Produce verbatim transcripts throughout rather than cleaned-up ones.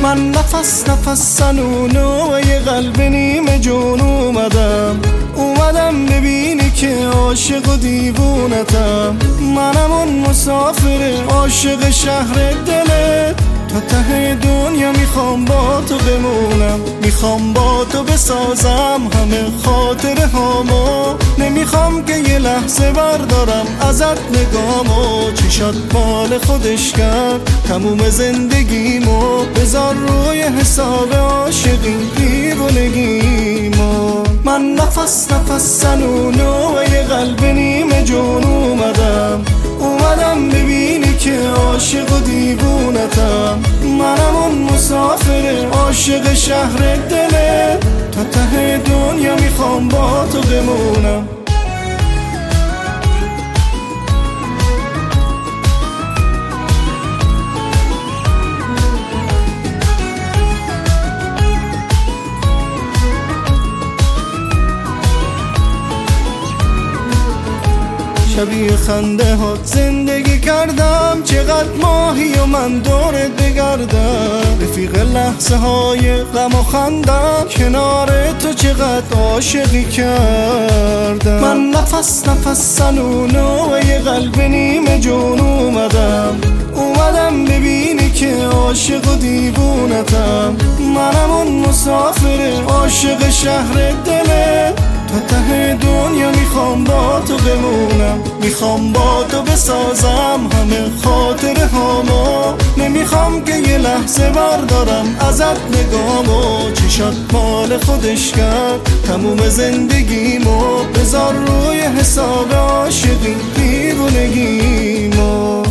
من نفس نفس سنونو یه قلب نیمه جون اومدم اومدم ببینی که عاشق و دیوونتم. منم اون مسافر عاشق شهر دلت، تا ته دنیا میخوام با تو بمونم. میخوام با تو بسازم همه خاطره هامو، نمیخوام که یه لحظه بردارم ازت نگامو. چشات مال خودش کرد تموم زندگیمو، بذار روی حساب عاشقی دیوونگیمو. من نفس نفس سنونو یه قلب نیمه جون اومدم اومدم ببینی که عاشق و دیوونتم. منم اون مسافر عاشق شهر دلت، تا ته دنیا میخوام با تو بمونم. شبیه خنده ها زندگی کردم، چقدر ماهی و من دورت بگردم. رفیق لحظه های غم و خندم، کنار تو چقدر عاشقی کردم. من نفس نفس سنونو یه قلب نیمه جون اومدم اومدم ببینی که عاشق و دیوونتم. منم اون مسافر عاشق شهر دلت، تا ته دنیا میخوام با تو بمونم. میخوام با تو بسازم همه خاطره هامو، نمیخوام که یه لحظه بردارم ازت نگامو. چشات مال خودش کرد تموم زندگیمو، بذار روی حساب عاشقی دیوونگیمو.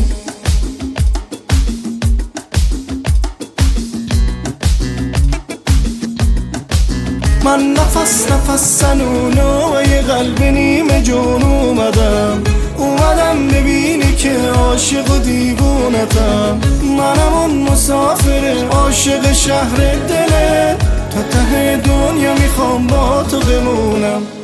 من نفس نفس سنونو یه قلب نیمه جون اومدم اومدم ببینی که عاشق و دیوونتم. منم اون مسافر عاشق شهر دلت، تا ته دنیا میخوام با تو بمونم.